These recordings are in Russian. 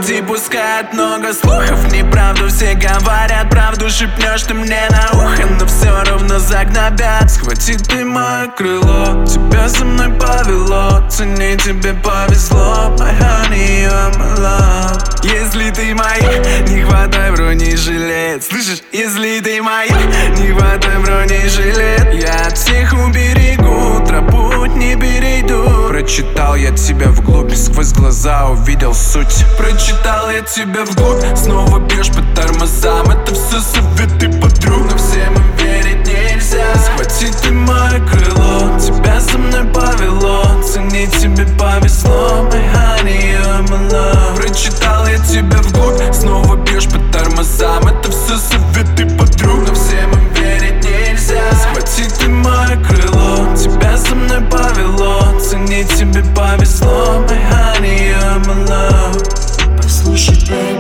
Люди пускают много слухов, неправду все говорят. Правду шепнешь ты мне на ухо, но все равно загнобят. Схвати ты мое крыло, тебя со мной повело. Цени, тебе повезло, my honey, you're my love. Если ты моя, не хватай бронежилет. Слышишь? Если ты моя, не хватай бронежилет. Я от всех уберегу, тропу не перейду. Прочитал я тебя вглубь, сквозь глаза увидел суть. Прочитал я тебя вглубь, снова бьешь по тормозам. Это все советы подруг, но всем им верить нельзя. Схвати ты мое крыло, тебя со мной повело. Цени, тебе повезло, my honey, you're my love. Прочитал я тебя вглубь, снова бьешь по тормозам. Это все советы подруг, но всем им верить нельзя. Схвати ты мое крыло, тебя со мной повело. Цени, тебе повезло, my honey, you're my love. Послушай,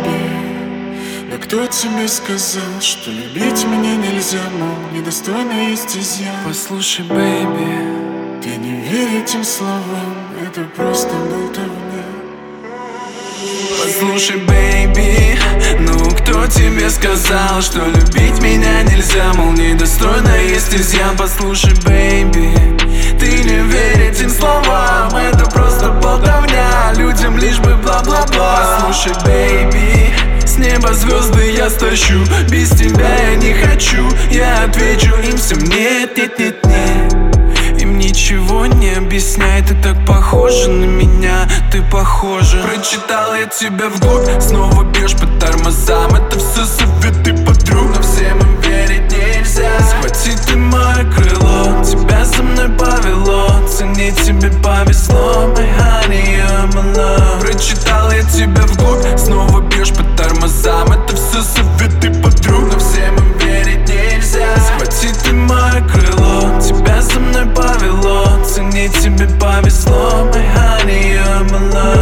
baby, да кто тебе сказал, что любить меня нельзя, мол, недостойно есть изъян? Послушай, baby, ты не верь этим словам, это просто болтовня. Послушай, baby, ну кто тебе сказал, что любить меня нельзя, мол, недостойно есть изъян? Послушай, baby, ты не верь этим словам, это просто болтовня, людям лишь бы бла-бла-бла. Послушай, baby, с неба звезды я стащу, без тебя я не хочу. Я отвечу им всем нет, нет, нет, нет. Им ничего не объясняй, ты так похожа на меня, ты похожа. Прочитал я тебя вглубь, снова бьешь по тормозам. Это все советы подруг, но всем им верить нельзя. Схвати ты мое крыло, тебя со мной повело. Цени, тебе повезло, my honey, you're my love. Прочитал я тебя вглубь, снова бьешь по тормозам. Это все советы подруг, но всем им верить нельзя. Схвати ты мое крыло, тебя со мной повело. Цени, тебе повезло, my honey, you're my love.